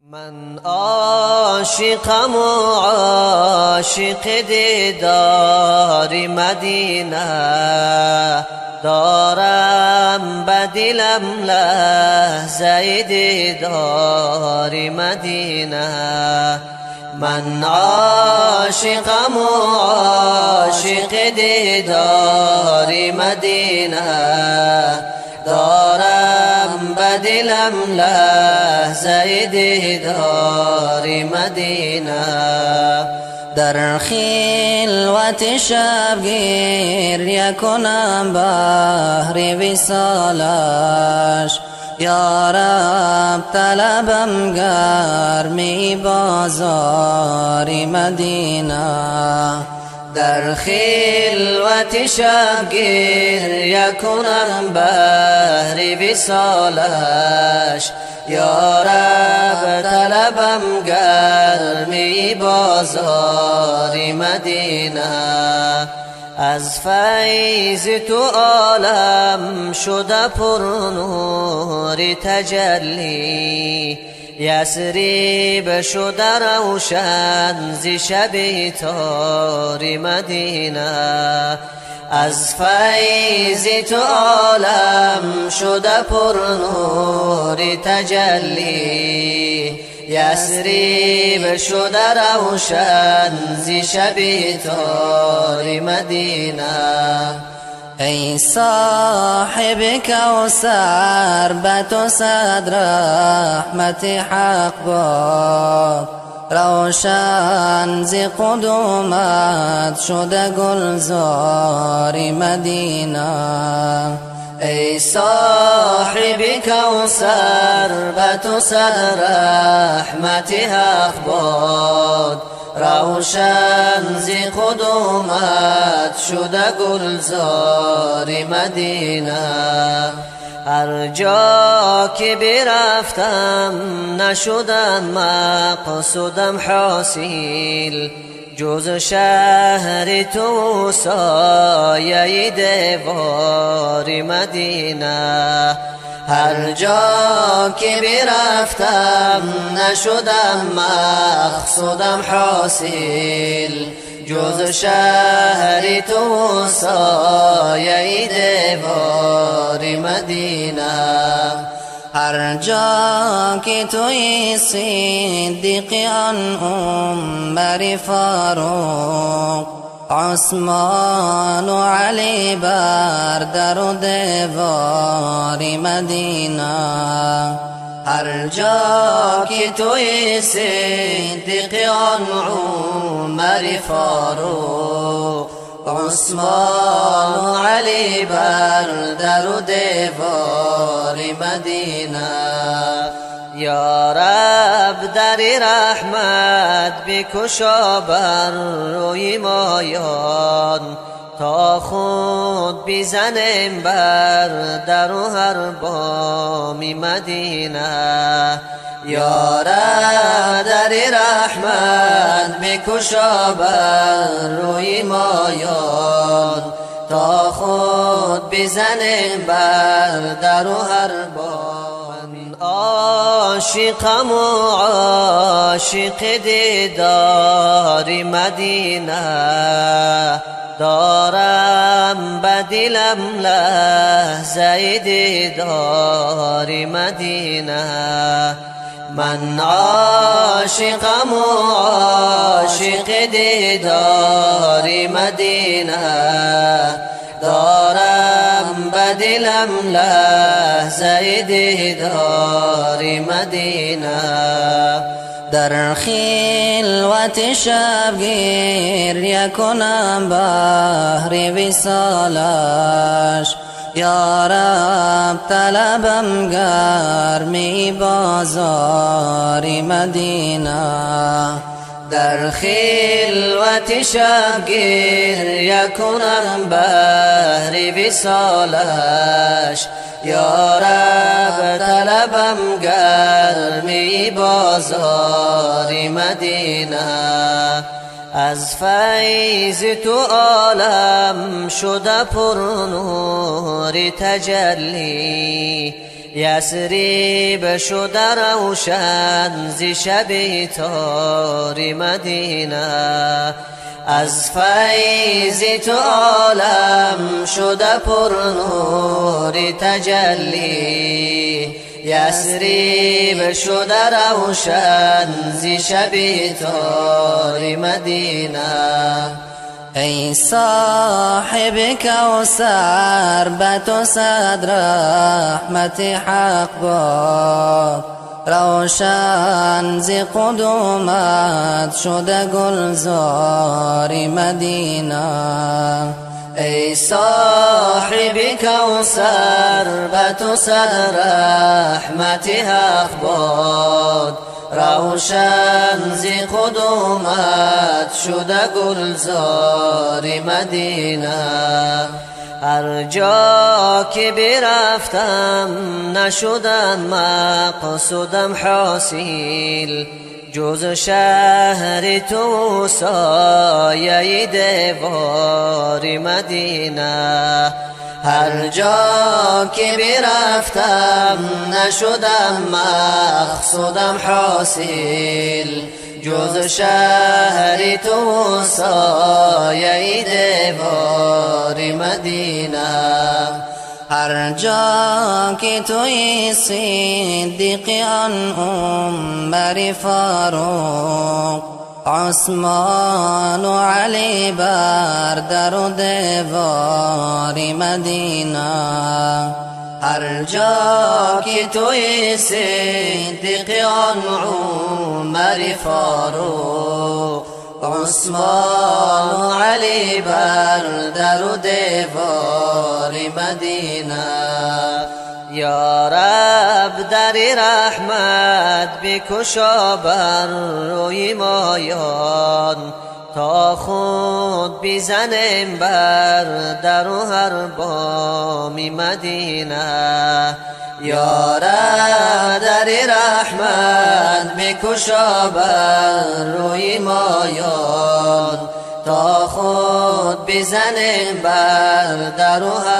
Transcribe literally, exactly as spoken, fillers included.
من عاشقم و عاشق دیدار مدینه، دارم بدلم لحظه دیدار مدینه. من عاشقم و عاشق دیدار مدینه، دارم بدلم لحظه دیدار مدینه. در خلوت شبگیر یکنم بحر وصالش، یا رب طلبم گرمی بازار مدینه. در خلوت شبگیر یکنم بحر وصالش، یا رب طلبم گرمی بازار مدینه. از فیض تو عالم شده پر نور تجلی، یثرب شده روشن ز شب تار مدینه. از فیض تو عالم شده پر نور تجلی، یثرب شده روشن ز شب تار مدینه. ای صاحب کوثر به تو صد رحمت حق باد، روشن ز قدومت شده گلزار مدینه. ای صاحب کوثر به تو صد رحمت حق باد، روشن ز قدومت شده گلزار مدینه. هر جا که برفتم نشدم مقصودم حاصل، جز شهر تو سایه دیوار مدینه. هر جا که برفتم نشدم مقصودم حاصل، جز شهر تو سایه دیوار مدینه. هر جا که توی صدیق آن عمر فاروق، عثمان و علی بر در و دیوار مدینه. هر جا که توی صدیق آن عمر فاروق، عثمان و علی بر در و دیوار مدینه. یا رب در رحمت بکشا بر روی مایان، تا خود بزنیم بر در و هر بام مدینه. یا رب در رحمت بکشا بر روی مایان، تا خود بزنیم بر در و هر بام. عاشقم و عاشق دیدار مدینه، دارم بدلم لحظه دیدار مدینه. من عاشقم و عاشق دیدار مدینه، دارم بدلم لحظه دیدار مدینه. در خلوت شبگیر یکنم بحر وصالش، یا رب طلبم گرمی بازار مدینه. در خلوت شبگیر یکنم بحر وصالش، یا رب طلبم گرمی بازار مدینه. از فیض تو عالم شده پر نور تجلی، یثریب شده روشن ز شب تار مدینه، از فیض تو عالم شده پر نور تجلی. یثریب شده روشن ز شب تار مدینه. ای صاحب کوثر به تو صد رحمت حق باد، روشن ز قدومت شده گلزار مدینه. ای صاحب کوثر به تو صد رحمت حق باد، روشن ز قدومت شده گلزار مدینه. هر جا که برفتم نشدم مقصودم حاصل، جز شهر تو سایه دیوار مدینه. هر جا که برفتم نشدم مقصودم حاصل، جز شهر تو سایه دیوار مدینه. هر جا که توی صدیقیان عمر فاروق، عثمان و علی بر در و دیوار مدینه. هر جا که توی صدیقیان عمر فاروق، عثمان و علی بر در و دیوار مدینه. یا رب در رحمت بکشا بر روی مایان، تا خود بزنیم بر در و هر بام مدینه. یا رب در رحمت بکشا بر روی مایان، تا خود بزنیم بر در و هر